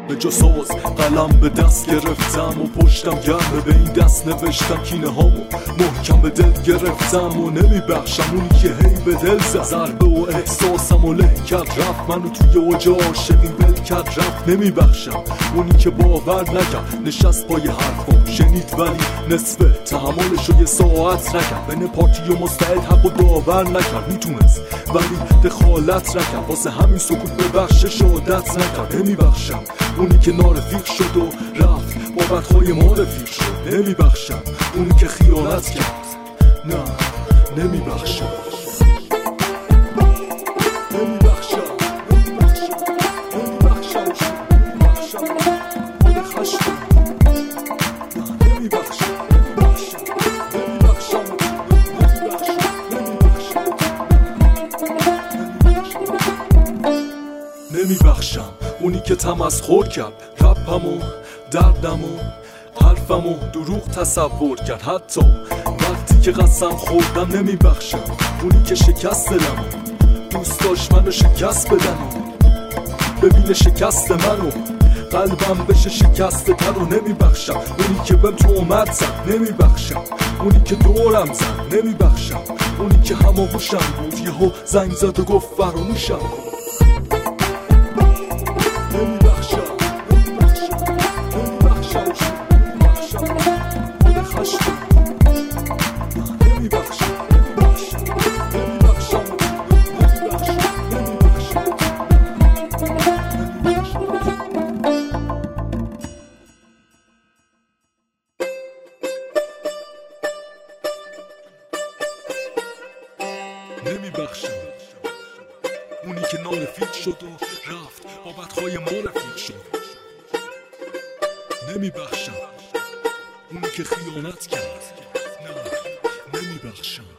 به جا ساز قلم به دست گرفتم و پشتم گرمه به این دست نوشتم کینه هامو محکم به دل گرفتم و نمیبخشم اونی که هی به دل زد ضربه و احساسم و له کرد رفت منو توی اوج عاشقی بل کرد رفت نمیبخشم اونی که باور نکرد نشست پای حرفم شنید ولی نصف تحملشو یه ساعت نکرد بین پارتی و مستعد حق و داور نکرد میتونست ولی دخالت نکرد واسه همین سکوت ببخشش عادت نکرد نمیبخشم اونی که نارفیق شد و رفت با بدخوای ما رفیق شد نمیبخشم اونی که خیانت کرد نه نمیبخشم نمیبخشم اونی که تمسخر کرد رپمو دردمو حرفمو دروغ تصور کرد حتی وقتی که قسم خوردم نمیبخشم اونی که شکست دلمو دوست داشت منو شکست بدنو ببینه شکست منو قلبم بشه شکست تر و نمیبخشم اونی که بهم تهمت زد نمیبخشم اونی که دورم زد نمیبخشم اونی که هماغوشم بود یهو زنگ زد و گفت فراموشم کن نمیبخشم اونی که نارفیق شد و رفت با بدخوای ما رفیق شد نمیبخشم اونی که خیانت کرد نه نمیبخشم